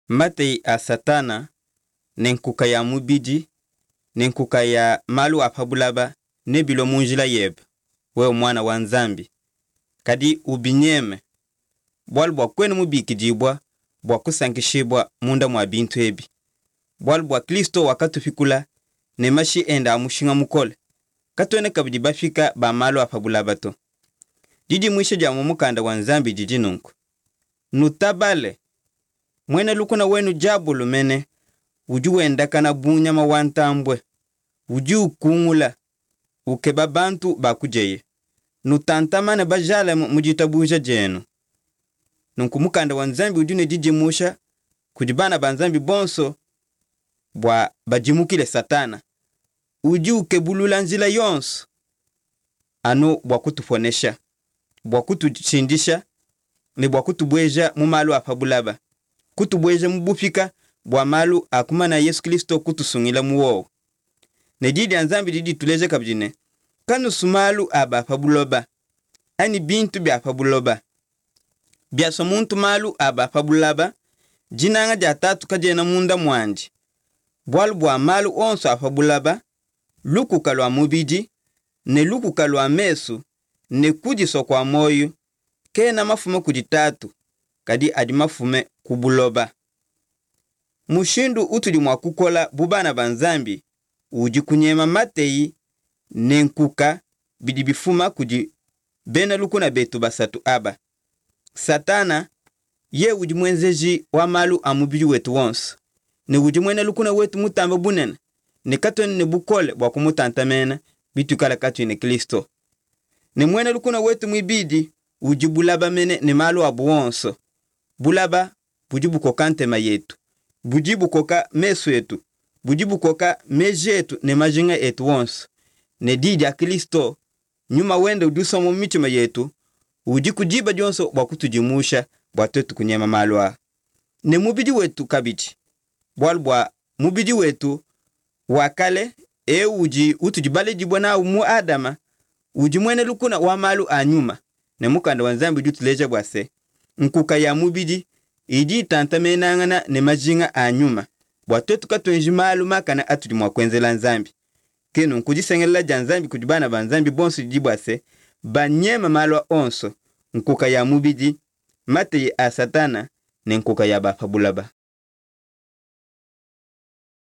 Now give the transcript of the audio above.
Matei a Satana nenkuka ya mubidi nenkuka ya malu apabulaba nebilo munjila yeb we mwana wa Nzambi kadi ubinyeme bwal bwa kwenu mubikidibwa bwa kusankishibwa munda mwa bintu ebi bwal bwa Kristo wakatufikula ne mashi enda amushinga mukole katwene kabidi bafika ba malu apabulaba to didi mwisho ja mumukanda wa Nzambi jiji nunku nutabale mwene lukuna wenu jabulu mene ujuwenda kana bunyama wantambwe uju kungula ukeba bantu bakujeye nutantamane bajale mujitabuja jenu nunku mukanda wa Nzambi ujune jiji musha kujibana banzambi bonso bwa bajimukile Satana uju kebulula nzila yonso anu bwa kutufonesha bwa kutuchindisha ne bwa kutubweja mu malu apabulaba kutubweja mubufika bwa malu akumana Yesu Kristo kutusungila muwo ne didi Nzambi didi tuleje kabjine kanu sumalu aba apabuloba ani bintu bya apabuloba bya somuntu malu aba apabulaba jinanga ja tatu kajena munda mwanji bwalu bwa malu onso apabulaba luku kalwa mubiji ne luku kalwa mesu ne kujiso kwa moyo kena mafume kujitatu kadi adi mafume kubuloba mushindu utuli mwa kukola bubana banzambi uji kunyema Matei nenkuka bidi bifuma kuji bena lukuna betu basatu aba Satana ye uji mwenzeji wa malu amubiji wetu wonso ne uji mwene lukuna wetu mutambe bunene ne katoni ne bukole bwa kumutantamena bitukala katuni Kristo ne mwene lukuna wetu mwibidi uji bulaba mene ne malu abu wonso bulaba bujibu kokantema yetu bujibu koka mesu yetu bujibu koka mejetu ne majinga etu wonso ne didi a Kristo nyuma wende udusa mu mitima yetu uji kujiba jonso bwa kutujimusha bwa tetu kunyema malwa ne mubidi wetu kabiji bwa mubidi wetu wakale uji utujibale jibona mu Adama uji mwene lukuna wa malu anyuma ne mukanda wa Nzambi jutuleje bwase nkuka ya mubidi iji tantamenangana ne majinga anyuma bwa tetu katwenji malu makana atuli mwa kwenzela Nzambi kenu nkujisengela ja Nzambi kujibana banzambi bonso jibwase banyema malwa onso nkuka ya mubidi Matei a Satana ne nkuka ya bapabulaba